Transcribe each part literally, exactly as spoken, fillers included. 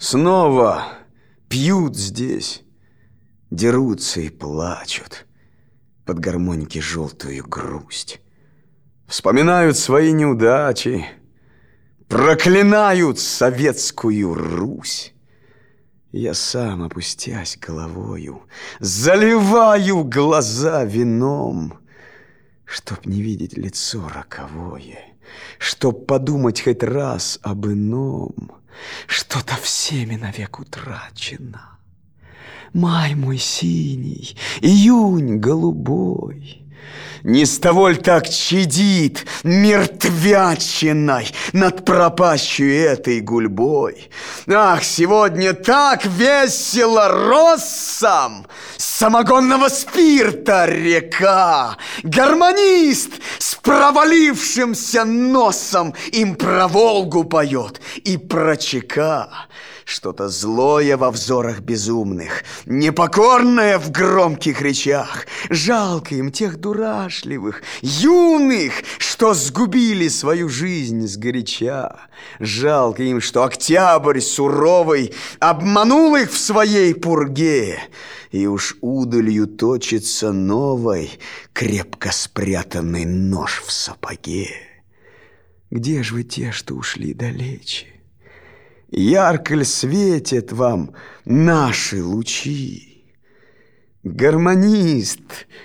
Снова пьют здесь, дерутся и плачут под гармоники желтую грусть. Вспоминают свои неудачи, проклинают советскую Русь. Я сам, опустясь головою, заливаю глаза вином, чтоб не видеть лицо роковое, чтоб подумать хоть раз об ином. Что-то всеми навек утрачено. Май мой синий, июнь голубой. Не с того ль так чадит мертвячиной над пропащей этой гульбой? Ах, сегодня так весело россам самогонного спирта река! Гармонист с провалившимся носом им про Волгу поет и про ЧК. Что-то злое во взорах безумных, непокорное в громких речах. Жалко им тех дурашливых, юных, что сгубили свою жизнь сгоряча. Жалко им, что октябрь суровый обманул их в своей пурге, и уж удалью точится новой, крепко спрятанный нож в сапоге. Где ж вы те, что ушли далече? Ярко ль светят вам наши лучи? Гармонист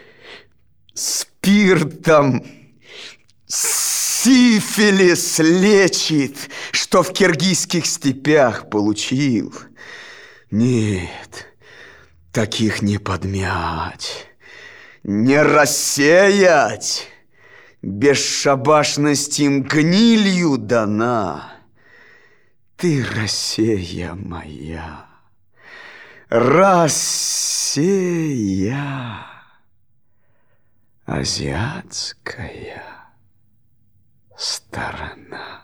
спиртом сифилис лечит, что в киргизских степях получил. Нет, таких не подмять, не рассеять. Бесшабашность им гнилью дана. Ты, Россия моя, Россия азиатская сторона.